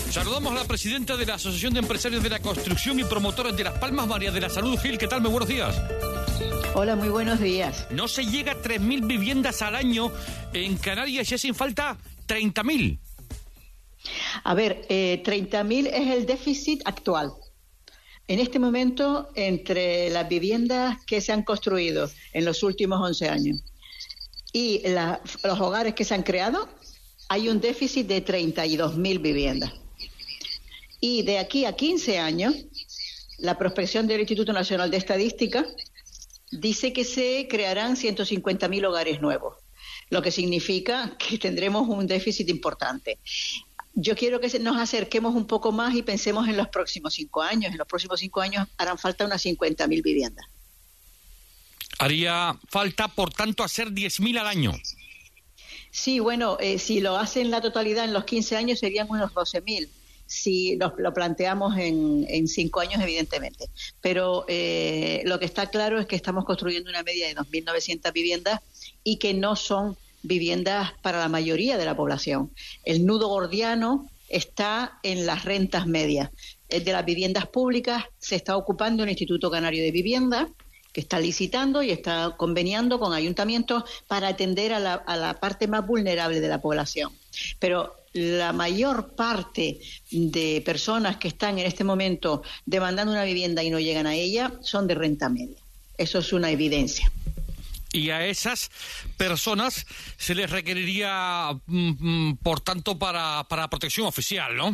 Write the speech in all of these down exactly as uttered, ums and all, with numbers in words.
Saludamos a la presidenta de la Asociación de Empresarios de la Construcción y Promotores de Las Palmas, María de la Salud Gil. ¿Qué tal? Muy buenos días. Hola, muy buenos días. No se llega a tres mil viviendas al año en Canarias y hacen falta treinta mil. A ver, eh, treinta mil es el déficit actual. En este momento, entre las viviendas que se han construido en los últimos once años y la, los hogares que se han creado, hay un déficit de treinta y dos mil viviendas. Y de aquí a quince años, la prospección del Instituto Nacional de Estadística dice que se crearán ciento cincuenta mil hogares nuevos, lo que significa que tendremos un déficit importante. Yo quiero que nos acerquemos un poco más y pensemos en los próximos cinco años. En los próximos cinco años harán falta unas cincuenta mil viviendas. Haría falta, por tanto, hacer diez mil al año. Sí, bueno, eh, si lo hacen la totalidad en los quince años serían unos doce mil. Si lo, lo planteamos en, en cinco años, evidentemente. Pero eh, lo que está claro es que estamos construyendo una media de dos mil novecientas viviendas y que no son viviendas para la mayoría de la población. El nudo gordiano está en las rentas medias. El de las viviendas públicas se está ocupando el Instituto Canario de Vivienda, que está licitando y está conveniando con ayuntamientos para atender a la, a la parte más vulnerable de la población. Pero la mayor parte de personas que están en este momento demandando una vivienda y no llegan a ella son de renta media. Eso es una evidencia. Y a esas personas se les requeriría, mm, por tanto, para, para protección oficial, ¿no?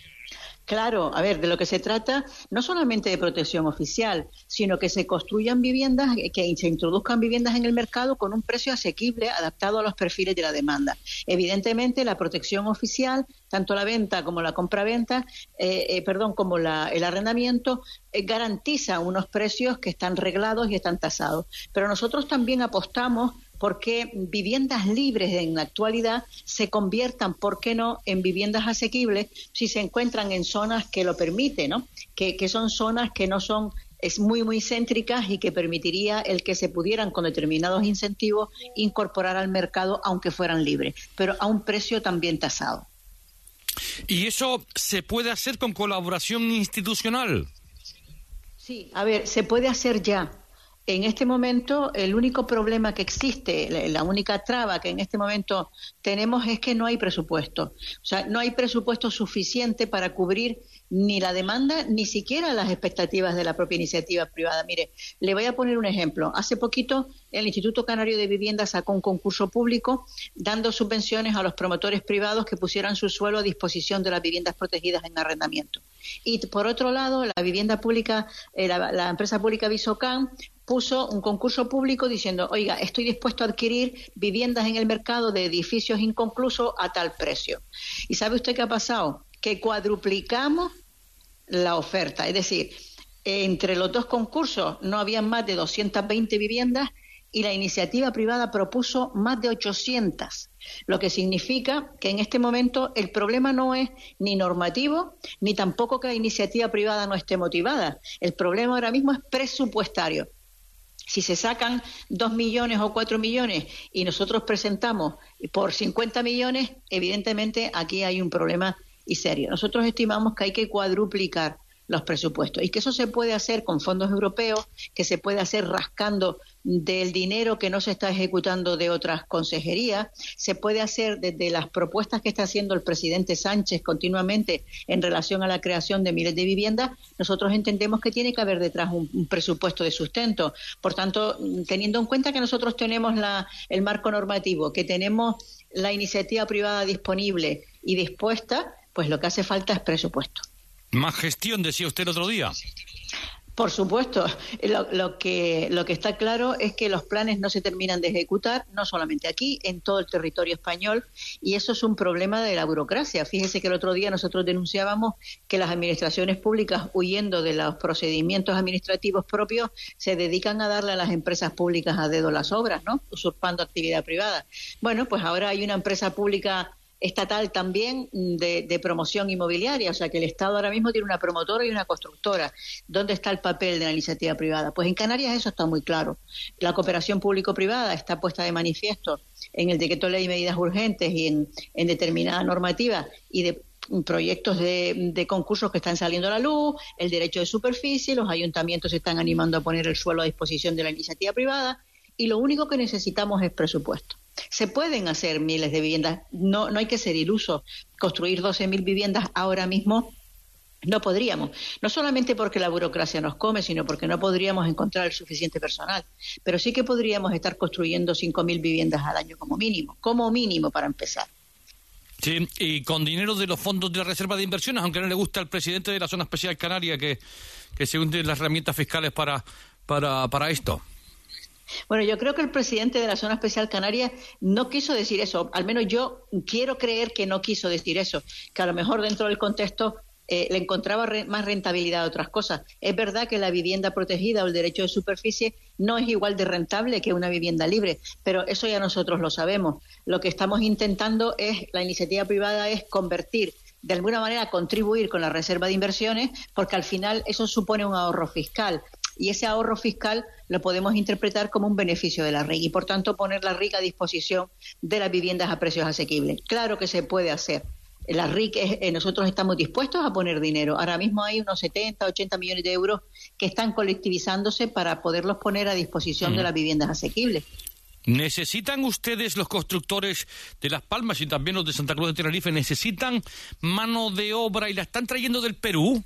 Claro, a ver, de lo que se trata no solamente de protección oficial, sino que se construyan viviendas, que se introduzcan viviendas en el mercado con un precio asequible adaptado a los perfiles de la demanda. Evidentemente, la protección oficial, tanto la venta como la compraventa, eh, eh, perdón, como la, el arrendamiento, eh, garantiza unos precios que están reglados y están tasados. Pero nosotros también apostamos porque viviendas libres en la actualidad se conviertan, ¿por qué no?, en viviendas asequibles si se encuentran en zonas que lo permiten, ¿no? Que, que son zonas que no son es muy, muy céntricas y que permitiría el que se pudieran, con determinados incentivos, incorporar al mercado, aunque fueran libres, pero a un precio también tasado. ¿Y eso se puede hacer con colaboración institucional? Sí, a ver, se puede hacer ya. En este momento, el único problema que existe, la única traba que en este momento tenemos es que no hay presupuesto. O sea, no hay presupuesto suficiente para cubrir ni la demanda, ni siquiera las expectativas de la propia iniciativa privada. Mire, le voy a poner un ejemplo. Hace poquito, el Instituto Canario de Vivienda sacó un concurso público dando subvenciones a los promotores privados que pusieran su suelo a disposición de las viviendas protegidas en arrendamiento. Y por otro lado, la vivienda pública, eh, la, la empresa pública Visocan puso un concurso público diciendo, oiga, estoy dispuesto a adquirir viviendas en el mercado de edificios inconclusos a tal precio. ¿Y sabe usted qué ha pasado? Que cuadruplicamos la oferta. Es decir, entre los dos concursos no había más de doscientas veinte viviendas y la iniciativa privada propuso más de ochocientas, lo que significa que en este momento el problema no es ni normativo, ni tampoco que la iniciativa privada no esté motivada. El problema ahora mismo es presupuestario. Si se sacan dos millones o cuatro millones y nosotros presentamos por cincuenta millones, evidentemente aquí hay un problema y serio. Nosotros estimamos que hay que cuadruplicar los presupuestos y que eso se puede hacer con fondos europeos, que se puede hacer rascando del dinero que no se está ejecutando de otras consejerías, se puede hacer desde las propuestas que está haciendo el presidente Sánchez continuamente en relación a la creación de miles de viviendas. Nosotros entendemos que tiene que haber detrás un, un presupuesto de sustento. Por tanto, teniendo en cuenta que nosotros tenemos la, el marco normativo, que tenemos la iniciativa privada disponible y dispuesta, pues lo que hace falta es presupuesto. Más gestión, decía usted el otro día. Por supuesto, lo, lo que lo que está claro es que los planes no se terminan de ejecutar, no solamente aquí, en todo el territorio español, y eso es un problema de la burocracia. Fíjese que el otro día nosotros denunciábamos que las administraciones públicas, huyendo de los procedimientos administrativos propios, se dedican a darle a las empresas públicas a dedo las obras, ¿no?, usurpando actividad privada. Bueno, pues ahora hay una empresa pública estatal también de, de promoción inmobiliaria, o sea que el Estado ahora mismo tiene una promotora y una constructora. ¿Dónde está el papel de la iniciativa privada? Pues en Canarias eso está muy claro. La cooperación público-privada está puesta de manifiesto en el decreto ley de medidas urgentes y en, en determinada normativa, y de proyectos de, de concursos que están saliendo a la luz, el derecho de superficie, los ayuntamientos se están animando a poner el suelo a disposición de la iniciativa privada y lo único que necesitamos es presupuesto. Se pueden hacer miles de viviendas, no, no hay que ser ilusos. Construir doce mil viviendas ahora mismo no podríamos, no solamente porque la burocracia nos come, sino porque no podríamos encontrar el suficiente personal, pero sí que podríamos estar construyendo cinco mil viviendas al año como mínimo, como mínimo para empezar. Sí, y con dinero de los fondos de la reserva de inversiones, aunque no le gusta al presidente de la Zona Especial Canaria que, que se hunden las herramientas fiscales para, para, para esto. Bueno, yo creo que el presidente de la Zona Especial Canaria no quiso decir eso, al menos yo quiero creer que no quiso decir eso, que a lo mejor dentro del contexto Eh, le encontraba re- más rentabilidad a otras cosas. Es verdad que la vivienda protegida o el derecho de superficie no es igual de rentable que una vivienda libre, pero eso ya nosotros lo sabemos. Lo que estamos intentando es, la iniciativa privada es convertir, de alguna manera contribuir con la reserva de inversiones, porque al final eso supone un ahorro fiscal. Y ese ahorro fiscal lo podemos interpretar como un beneficio de la R I C y, por tanto, poner la R I C a disposición de las viviendas a precios asequibles. Claro que se puede hacer. La R I C, es, eh, nosotros estamos dispuestos a poner dinero. Ahora mismo hay unos setenta, ochenta millones de euros que están colectivizándose para poderlos poner a disposición mm. de las viviendas asequibles. ¿Necesitan ustedes, los constructores de Las Palmas y también los de Santa Cruz de Tenerife, necesitan mano de obra y la están trayendo del Perú?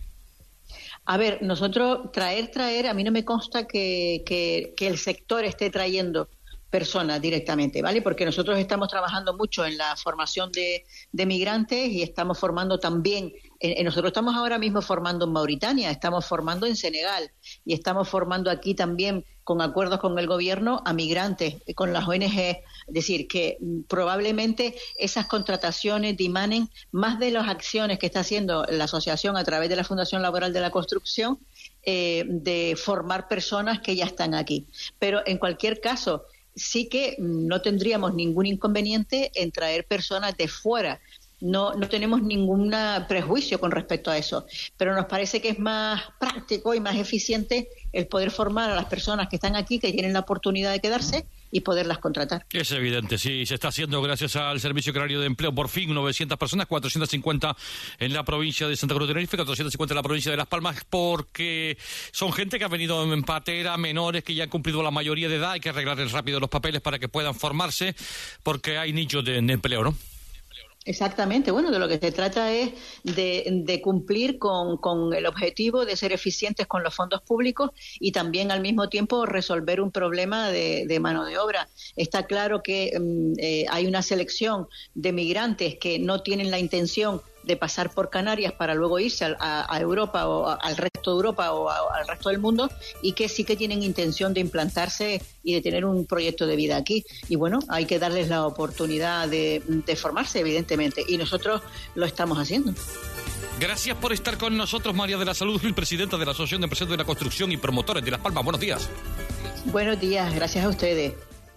A ver, nosotros traer, traer, a mí no me consta que, que, que el sector esté trayendo personas directamente, ¿vale? Porque nosotros estamos trabajando mucho en la formación de, de migrantes y estamos formando también, eh, nosotros estamos ahora mismo formando en Mauritania, estamos formando en Senegal y estamos formando aquí también con acuerdos con el gobierno a migrantes, con las O N G, es decir, que probablemente esas contrataciones dimanen más de las acciones que está haciendo la asociación a través de la Fundación Laboral de la Construcción, eh, de formar personas que ya están aquí. Pero en cualquier caso, sí que no tendríamos ningún inconveniente en traer personas de fuera. No, no tenemos ningún prejuicio con respecto a eso, pero nos parece que es más práctico y más eficiente el poder formar a las personas que están aquí, que tienen la oportunidad de quedarse y poderlas contratar. Es evidente, sí, se está haciendo gracias al Servicio Canario de Empleo. Por fin, novecientas personas, cuatrocientas cincuenta en la provincia de Santa Cruz de Tenerife, cuatrocientas cincuenta en la provincia de Las Palmas, porque son gente que ha venido en patera, menores que ya han cumplido la mayoría de edad. Hay que arreglarles rápido los papeles para que puedan formarse, porque hay nichos de, de empleo, ¿no? Exactamente. Bueno, de lo que se trata es de, de cumplir con, con el objetivo de ser eficientes con los fondos públicos y también al mismo tiempo resolver un problema de, de mano de obra. Está claro que eh, hay una selección de migrantes que no tienen la intención de pasar por Canarias para luego irse a, a Europa o a, al resto de Europa o a, al resto del mundo y que sí que tienen intención de implantarse y de tener un proyecto de vida aquí. Y bueno, hay que darles la oportunidad de, de formarse, evidentemente, y nosotros lo estamos haciendo. Gracias por estar con nosotros, María de la Salud Gil, presidenta de la Asociación de Empresarios de la Construcción y Promotores de Las Palmas. Buenos días. Buenos días, gracias a ustedes.